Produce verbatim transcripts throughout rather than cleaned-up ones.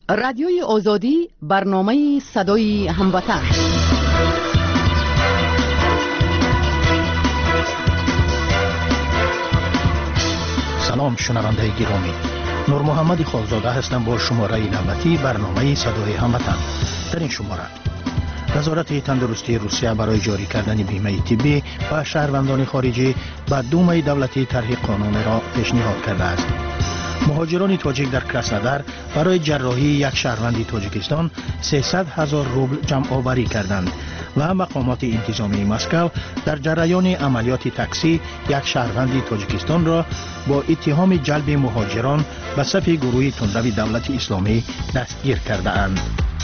رادیوی آزادی، برنامه صدای هموطن. سلام شنونده گرامی، نور محمد خالزاده هستم با شماره نوبتی برنامه صدای هموطن. در این شماره وزارت تندرستی روسیه برای جاری کردن بیمه طبی و شهروندان خارجی به دومه دولتی طرح قانون را پیشنهاد کرده است. مهاجران تاجیک در کراسنودار برای جراحی یک شهروند تاجیکستان سیصد هزار روبل جمع آوری کردند و مقامات انتظامی مسکو در جریان عملیات تاکسی یک شهروند تاجیکستان را با اتهام جلب مهاجران به صف گروه تندرو دولت اسلامی دستگیر کرده اند.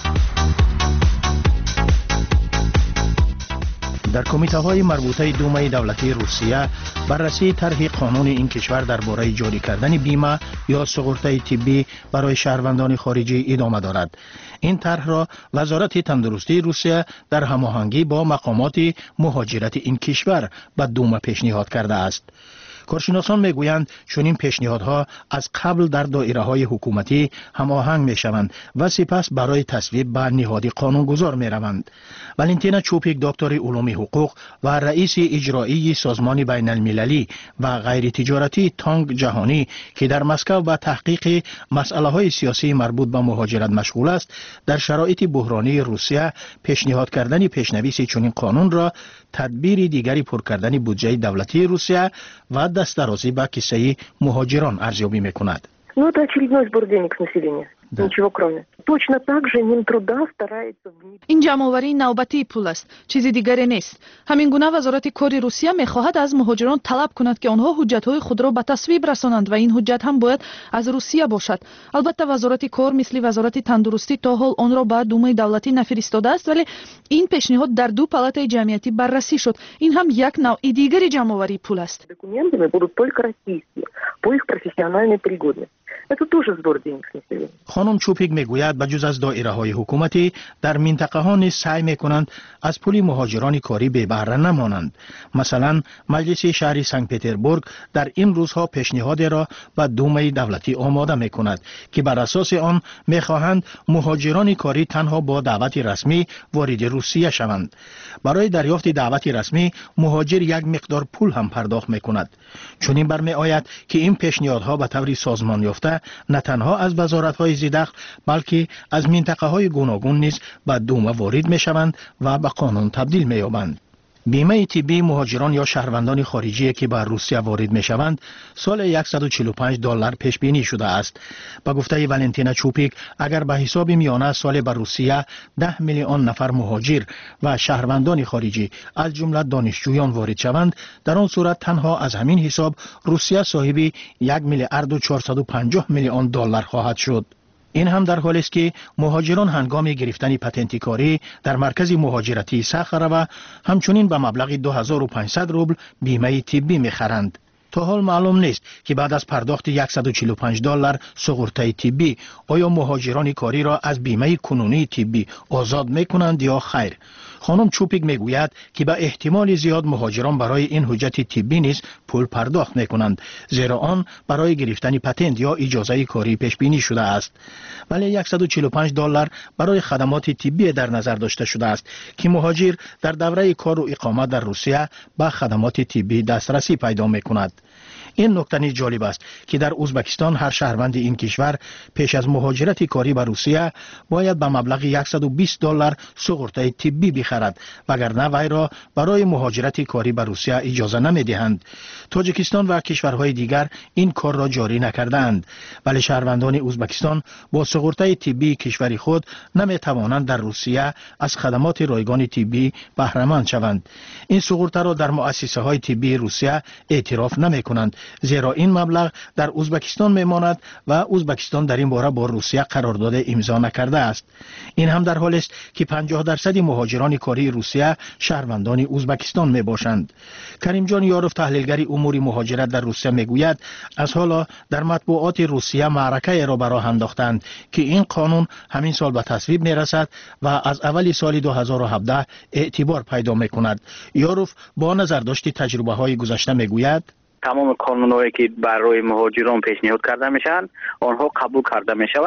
در کمیته های مربوطه دومه دولتی روسیه بررسی طرح قانون این کشور درباره جاری کردن بیمه یا سقورت طبی برای شهروندان خارجی ادامه دارد. این طرح را وزارت تندرستی روسیه در هماهنگی با مقامات مهاجرت این کشور به دومه پیشنهاد کرده است. کارشناسان میگویند چنین پیشنهادها از قبل در دایره‌های حکومتی هماهنگ میشوند و سپس برای تصویب به نهاد قانونگذار میروند. والنتینا چوپیک، دکتر علوم حقوق و رئیس اجرایی سازمان بین المللی و غیر تجارتی تانگ جهانی که در مسکو به تحقیق مسائل سیاسی مربوط به مهاجرت مشغول است، در شرایط بحرانی روسیه پیشنهاد کردن پیشنویس چنین قانون را تدبیر دیگری پر کردن بودجه دولتی روسیه و دسترسی به کیسه مهاجران ارزیابی میکند. Ну, это очередной сбор денег с населения. Да. Ничего кроме. Точно так же Минтруда старается внедрить. این جمع‌آوری نوبتی پول است، چیزی دیگری نیست. همین گونه وزارت کار روسیه می‌خواهد از مهاجران طلب کند که آنها حجت‌های خود را به تصویب رسانند و این حجت هم باید از روسیه باشد. البته وزارت کار مثل وزارت تندرستی تا حال آن را به دومه دولتی نفرستاده است، ولی این پیشنهاد در دو پالاتای جمعیتی بررسی شد. این هم یک نوع دیگری جمع‌آوری پول است. Документами будут только российские по их профессиональной пригодности. Это тоже сбор денег с населения. خانم چوپیک میگوید بجز از دایره های حکومتی در منطقه ها نیز سعی میکنند از پول مهاجران کاری بی بهره نمانند. مثلا مجلس شهر سنت پترزبورگ در این روزها پیشنهاد را به دومه دولتی آماده میکند که بر اساس آن میخواهند مهاجران کاری تنها با دعوت رسمی وارد روسیه شوند. برای دریافت دعوت رسمی مهاجر یک مقدار پول هم پرداخت میکند. چنین برمی آید که این پیشنهادها به طور سازمان یافته نه تنها از وزارت‌های زیردخل بلکه از منطقه‌های گوناگون نیز به دومه وارد می‌شوند و به قانون تبدیل می‌یابند. بیمه طبی مهاجران یا شهروندان خارجی که به روسیه وارد می‌شوند سال صد و چهل و پنج دلار پیش بینی شده است. به گفته والنتینا چوپیک، اگر به حساب میانه سال به روسیه ده میلیون نفر مهاجر و شهروندان خارجی از جمله دانشجویان وارد شوند، در آن صورت تنها از همین حساب روسیه صاحب یک میلیارد و چهارصد و پنجاه میلیون دلار خواهد شد. این هم در حالی است که مهاجران هنگام گرفتن پتنت کاری در مرکز مهاجرتی ساخره و همچنین به مبلغ دو هزار و پانصد روبل بیمه طبی میخرند. تا حال معلوم نیست که بعد از پرداخت صد و چهل و پنج دلار سقورت طبی آیا مهاجران کاری را از بیمه کنونی طبی آزاد میکنند یا خیر. خانم چوپیک میگوید که به احتمال زیاد مهاجران برای این حجت طبی نیز پول پرداخت میکنند، زیرا آن برای گرفتن پتنت یا اجازه کاری پیش بینی شده است. ولی صد و چهل و پنج دلار برای خدمات طبی در نظر داشته شده است که مهاجر در دوره کار و اقامت در روسیه به خدمات طبی دسترسی پیدا میکند. این نکته نیز جالب است که در ازبکستان هر شهروند این کشور پیش از مهاجرت کاری به روسیه باید به مبلغ صد و بیست دلار سقورت طبی بخرد، وگرنه وی را برای مهاجرت کاری به روسیه اجازه نمیدهند. تاجیکستان و کشورهای دیگر این کار را جاری نکردند، ولی شهروندان ازبکستان با سقورت طبی کشور خود نمیتوانند در روسیه از خدمات رایگان طبی بهره مند شوند. این سقورت را در مؤسسه های طبی روسیه اعتراف نمیکنند، زیرا این مبلغ در ازبکستان میماند و ازبکستان در این باره با روسیه قرارداد امضا نکرده است. این هم در حالی است که پنجاه درصد مهاجران کاری روسیه شهروندان ازبکستان می باشند. کریم جان یاروف، تحلیلگر امور مهاجرت در روسیه میگوید از حالا در مطبوعات روسیه معرکه را به راه انداختند که این قانون همین سال به تصویب میرسد و از اول سال دو هزار و هفده اعتبار پیدا میکند. یاروف با نظر داشت تجربه های گذشته میگوید تمام قانونهایی که برای مهاجران پیشنهاد کرده میشن آنها قبول کرده میشوند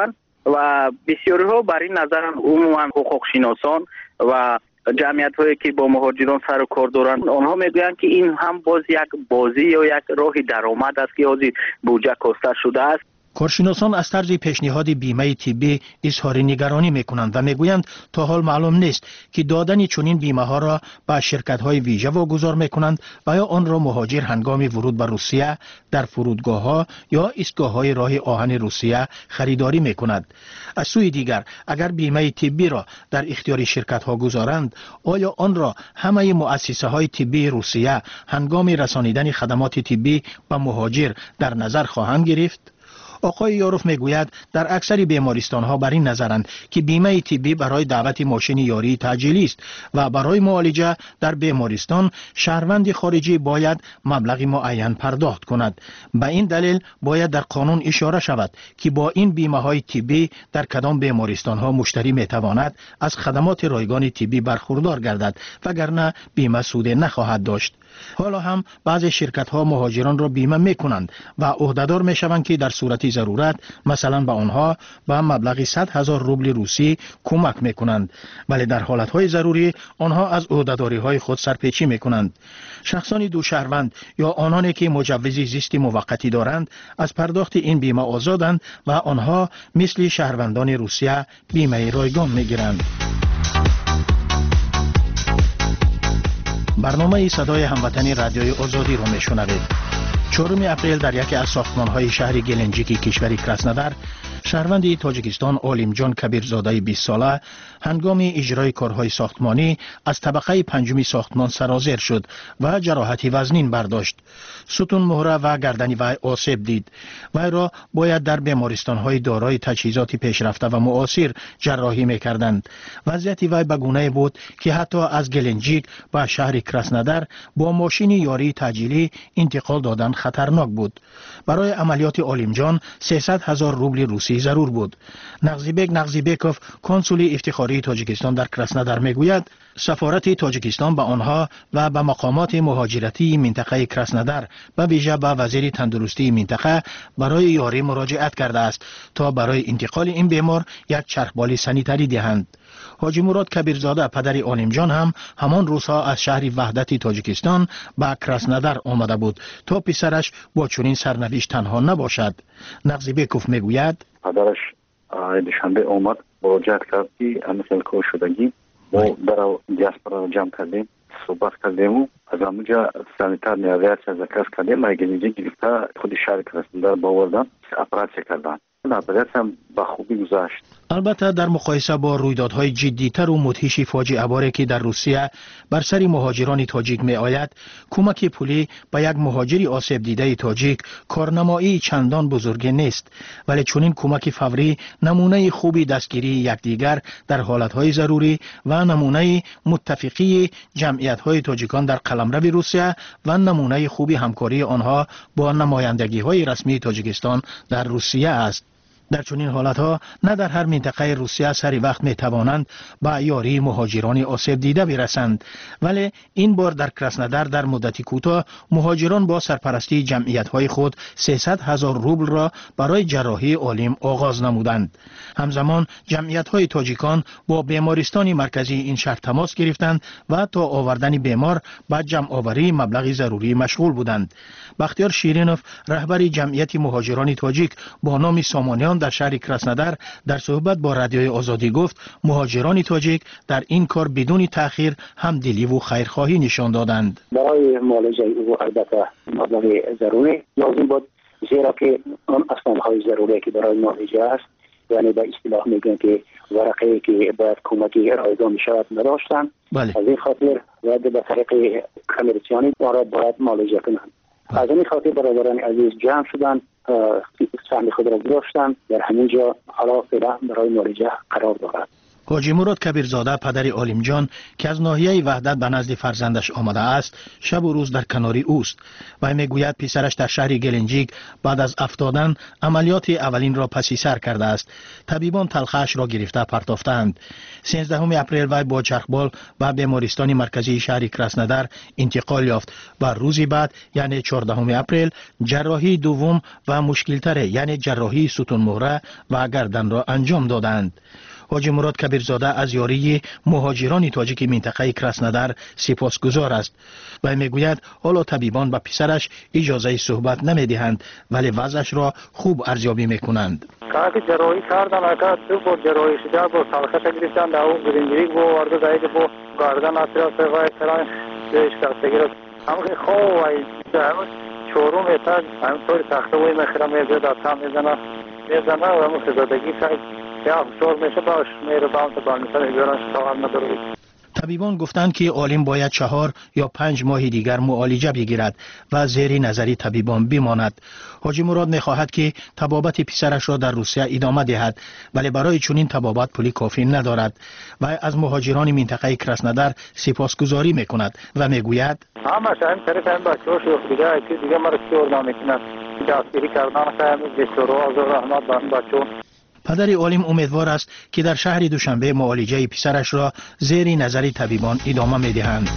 و بسیاری ها بر این نظرن، عموما حقوق شناسان و جمعیت هایی که با مهاجران سر و کار دارند، آنها میگویند که این هم باز یک بازی یا یک راه درآمد است که از بودجه کاسته شده است. کارشناسان از طرز پیشنهاد بیمه طبی اظهار نگرانی میکنند و میگویند تا حال معلوم نیست که دادن چنین بیمه ها را به شرکت های ویژه واگذار میکنند و یا آن را مهاجر هنگام ورود به روسیه در فرودگاه ها یا ایستگاه های راه آهن روسیه خریداری میکند. از سوی دیگر اگر بیمه طبی را در اختیار شرکت ها گذارند، آیا آن را همه مؤسسه های طبی روسیه هنگام رسانیدن خدمات طبی به مهاجر در نظر خواهند گرفت؟ آقای یاروف میگوید در اکثر بیمارستان ها بر این نظرند که بیمه طبی برای دعوت ماشین یاری تعجیلی است و برای معالجه در بیمارستان شهروند خارجی باید مبلغ معین پرداخت کند. به این دلیل باید در قانون اشاره شود که با این بیمه های طبی در کدام بیمارستان ها مشتری میتواند از خدمات رایگان طبی برخوردار گردد، وگرنه بیمه سود نخواهد داشت. حالا هم بعضی شرکت ها مهاجران را بیمه میکنند و عهدهدار میشوند که در صورت ضرورت مثلا به آنها به مبلغ صد هزار روبل روسی کمک میکنند، ولی در حالت های ضروری آنها از عهدهداری های خود سرپیچی میکنند. شخصان دو شهروند یا آنانی که مجوز زیست موقتی دارند از پرداخت این بیمه آزادند و آنها مثل شهروندان روسیه بیمه رایگان میگیرند. برنامه صدای هموطنی رادیوی آزادی را میشنوید. چهارم اپریل در یکی از ساختمان‌های شهر گلنجیکی کشور کراسنودار، شهروند تاجیکستان عالمجان کبیرزاده بیست ساله هنگام اجرای کارهای ساختمانی از طبقه پنجم ساختمان سرازیر شد و جراحت وزنین برداشت. ستون مهره و گردن وی آسیب دید. وی را باید در بیمارستان‌های دارای تجهیزات پیشرفته و معاصر جراحی می‌کردند. وضعیت وی به گونه بود که حتی از گلنجیک به شهر کراسنودار با ماشین یاری تعجیلی انتقال دادن خطرناک بود. برای عملیات عالمجان سیصد هزار روبل روسی ضرور بود. نغزیبک نغزیبکوف کنسول افتخاری تاجیکستان در کراسنودار میگوید سفارت تاجیکستان به آنها و به مقامات مهاجرتی منطقه کراسنودار و ویژه به وزیر تندرستی منطقه برای یاری مراجعت کرده است تا برای انتقال این بیمار یک چرخبال سانیتری دهند. حاجی مراد کبیرزاده پدر عالمجان هم همان روزها از شهر وحدت تاجیکستان به کراسنودار آمده بود تا پسرش با چنین سرنوشت تنها نباشد. نغزیبکوف میگوید پدرش دوشنبه آمد مراجعت کرد که مثل کار شدگی ما در دیاسپورا را جمع کردیم، صحبت کردیم و از همونجا سانیتار نیازیت از کس کردیم و گلنجیک گرفته خود شهر کراسنودار باوردن اپراسیون کردن. اپراسیون هم به خوبی گذشت. البته در مقایسه با رویدادهای جدی‌تر و مدهش فاجعه باری که در روسیه بر سر مهاجران تاجیک می آید، کمک پولی به یک مهاجری آسیب دیده تاجیک کارنمایی چندان بزرگ نیست، ولی چنین کمک فوری نمونه خوبی دستگیری یکدیگر در حالتهای ضروری و نمونه متفقی جمعیت‌های تاجیکان در قلمرو روسیه و نمونه خوبی همکاری آنها با نمایندگی‌های رسمی تاجیکستان در روسیه است. در چنین حالتها نه در هر منطقه روسیه سری وقت می توانند به یاری مهاجران آسیب دیده برسند، ولی این بار در کراسنودار در مدتی کوتاه مهاجران با سرپرستی جمعیت های خود سیصد هزار روبل را برای جراحی عالم آغاز نمودند. همزمان جمعیت های تاجیکان با بیمارستان مرکزی این شهر تماس گرفتند و تا آوردن بیمار به جمع آوری مبلغ ضروری مشغول بودند. بختیار شیرینوف رهبر جمعیت مهاجران تاجیک با نام سامانیان در شهر کراسنودار در صحبت با رادیوی آزادی گفت مهاجران تاجیک در این کار بدون تأخیر همدلی و خیرخواهی نشان دادند. برای معالجه او البته مبلغ ضروری لازم بود، زیرا که آن اسنادهای ضروری که برای معالجه است، یعنی به اصطلاح میگن که ورقه که باید کمکی رایگان می شود نداشتند. بله. از این خاطر باید به طریق کامرسیانی را باید معالجه کنند. از این خاطر برادران عزیز جمع شدند، سهم خود را گذاشتند، در همینجا حالا فعلا برای معالجه قرار دارند. حاجی مراد کبیرزاده پدر عالم جان که از ناحیه وحدت به نزد فرزندش آمده است شب و روز در کنار اوست و میگوید پسرش در شهر گلنجیک بعد از افتادن عملیات اولین را پسی سر کرده است. طبیبان تلخش را گرفته پرتافتند. سیزدهم اپریل وی با چرخبال به بیمارستان مرکزی شهر کراسنودر انتقال یافت و روزی بعد یعنی چهاردهم اپریل جراحی دوم و مشکل‌تر یعنی جراحی ستون مهره و گردن را انجام دادند. حاجی مراد کبیرزاده از یاری مهاجران تاجیک منطقه کراسنودر سپاسگزار است و میگوید حالا طبیبان به پسرش اجازه صحبت نمیدهند ولی وضعش را خوب ارزیابی میکنند. که جراحی کردن اگر تو با جراحی شده با سالخه گرفتن در اون گرینجیک با وارد زاید با گردن اطراف و سرای شکستگی را همه خواه و چهارم ایتر همطور تخته وی مخیرم میزد از هم میزنه میزنه و همون خزادگی که یا شور میشه باش میره باهم تا بالمیتر بیارنش سوال نداره. طبیبان گفتند که عالم باید چهار یا پنج ماه دیگر معالجه بگیرد و زیر نظری طبیبان بماند. حاجی مراد میخواهد که طبابت پسرش را در روسیه ادامه دهد ولی برای چنین طبابت پولی کافی ندارد و از مهاجران منطقه کراسنودر سپاسگزاری میکند و میگوید همش همین طریق همین بچه‌ها شوخ دیگه ایتی دیگه مرا چی ارنا میکند دستگیری کردن همین دکتر و رحمت به این بچه‌ها. پدر عالم امیدوار است که در شهر دوشنبه معالجه پسرش را زیر نظر طبیبان ادامه می‌دهند.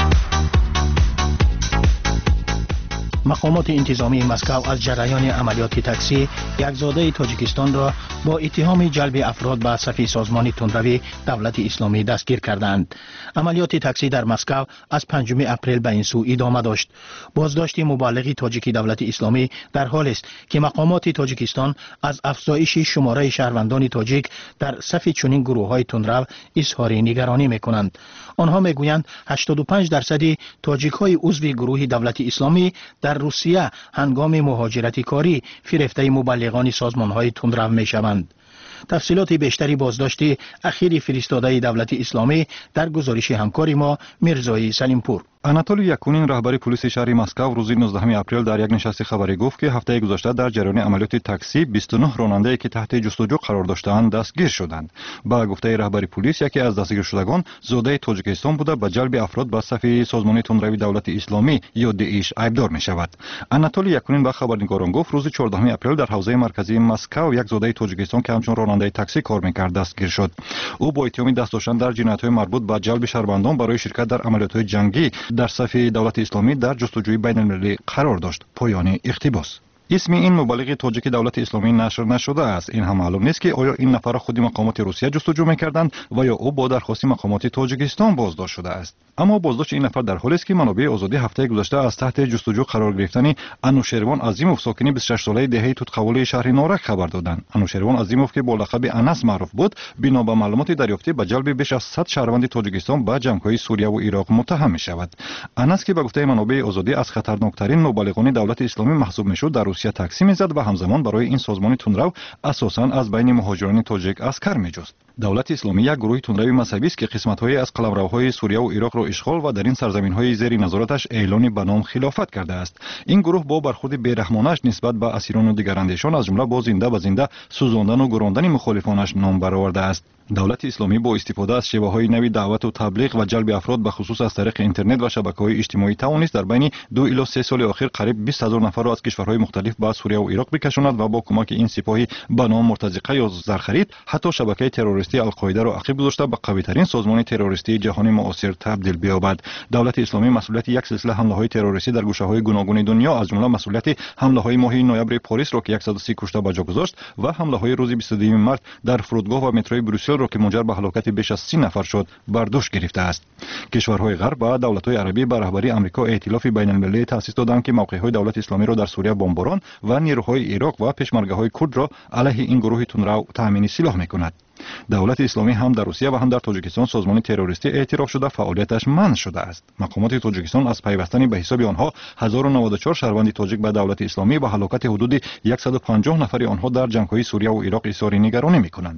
مقامات انتظامی مسکو از جریان عملیات تاکسی یک زاده تاجیکستان را با اتهام جلب افراد به صف سازمان تندروی دولت اسلامی دستگیر کردند. عملیات تاکسی در مسکو از پنجم اپریل به این سو ادامه داشت. بازداشت مبلغ تاجیک دولت اسلامی در حال است که مقامات تاجیکستان از افزایش شماره شهروندان تاجیک در صف چنین گروه‌های تندرو اظهار نگرانی می‌کنند. آنها میگویند هشتاد و پنج درصد تاجیک‌های عضو گروه دولت اسلامی در روسیه هنگام مهاجرت کاری فریفته مبلغان سازمان‌های تندرو می‌شوند. تفصیلات بیشتری بازداشت اخیر فرستاده دولت اسلامی در گزارش همکار ما میرزایی سلیمپور. آناتولی یکونین رهبر پلیس شهر مسکو روز نوزدهم اپریل در یک نشست خبری گفت که هفته گذشته در جریان عملیات تاکسی بیست و نه راننده که تحت جستجو قرار داشتند دستگیر شدند. با گفته رهبر پلیس یکی از دستگیر شدگان زاده تاجیکستان بوده به جلب افراد به صف سازمان تندروی دولت اسلامی یا داعش ایبدار می شود. آناتولی یکونین به خبرنگاران گفت روز چهاردهم اپریل در حوزه مرکزی مسکو یک زاده تاجیکستان که همچون راننده تاکسی کار می‌کرد دستگیر شد. او با اتهام دست داشتن در جنایت‌های مربوط به جلب شهروندان برای شرکت در عملیات جنگی در صف دولت اسلامی در جستجوی بین المللی قرار داشت. پایان اقتباس. اسم این مبلغ تاجیک دولت اسلامی نشر نشده است. این هم معلوم نیست که آیا این نفر خود مقامات روسیه جستجو می‌کردند و یا او با درخواست مقامات تاجیکستان بازداشت شده است. اما بازداشت این نفر در حالی است که منابع آزادی هفته گذشته از تحت جستجو قرار گرفتن انوشیروان عظیموف ساکن بیست و شش ساله دهه توتقولی شهر نارک خبر دادند. انوشیروان عظیموف که با لقب انس معروف بود بنا به معلومات دریافتی به جلب بیش از صد شهروند تاجیکستان به جنگ‌های سوریه و عراق متهم می‌شود. انس که به گفته منابع آزادی از خطرناکترین مبلغان دولت اسلامی محسوب می‌شد در روسیه تاکسی می‌زد و همزمان برای این سازمان تندرو اساساً از بین مهاجران تاجیک اسکر می‌جست. دولت اسلامی یک گروه تندروی مذهبی است که قسمت‌های از قلمروهای سوریه و عراق را اشغال و در این سرزمین‌های زیر نظارتش اعلان به نام خلافت کرده است. این گروه با برخورد بی‌رحمانه‌اش نسبت به اسیران و دیگر اندیشان از جمله با زنده به زنده سوزاندن و گراندن مخالفانش نام برآورده است. دولت اسلامی با استفاده از شیوه‌های نوی دعوت و تبلیغ و جلب افراد به خصوص از طریق اینترنت و شبکه‌های اجتماعی توانست در بین دو الی سه سال اخیر قریب بیست هزار نفر را از کشورهای مختلف به سوریه و عراق بکشاند و با کمک این سپاهی به نام مرتزقه یا زرخرید حتی شبکه تروریستی القاعده را عقب گذاشته به قوی‌ترین سازمان تروریستی جهانی معاصر تبدیل بیابد. دولت اسلامی مسئولیت یک سلسله حمله‌های تروریستی در گوشه‌های گوناگون دنیا از جمله مسئولیت حمله‌های ماه نوامبر پاریس را که صد و سی کشته به جا گذاشت و حمله‌های روز بیست و دو مارس در فرودگاه و متروی بروسل را که منجر به هلاکت بیش از سی نفر شد بر دوش گرفته است. کشورهای غرب و دولت‌های عربی به رهبری آمریکا ائتلاف بین‌المللی تأسیس دادند که موقع‌های دولت اسلامی را در سوریه بمباران و نیروهای عراق و پشمرگه‌های کرد را علیه این گروه تندرو تأمین سلاح می‌کند. دولت اسلامی هم در روسیه و هم در تاجیکستان سازمان تروریستی اعتراف شده فعالیتش منع شده است. مقامات تاجیکستان از پیوستن به حساب آنها هزار و نود و چهار شهروند تاجیک به دولت اسلامی و هلاکت حدود صد و پنجاه نفر آنها در جنگ‌های سوریه و عراق اظهار نگرانی می‌کنند.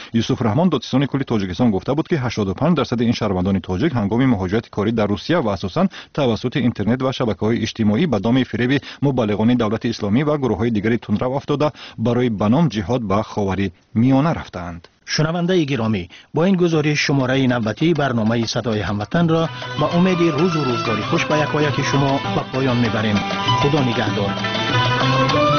یوسف رحمان دادستان کلی تاجیکستان گفته بود که هشتاد و پنج درصد این شهروندان تاجیک هنگام مهاجرت کاری در روسیه و اساساً توسط اینترنت و شبکه‌های اجتماعی به دام فریب مبلغان دولت اسلامی و گروه‌های دیگری تندرو افتاده برای بنام جهاد به خاور میانه رفتند. شنونده گرامی، با این گزارش شماره نوبتی برنامه صدای هموطن را با امید روز و روزگاری خوش به یکایک شما به پایان میبریم. خدا نگهدار.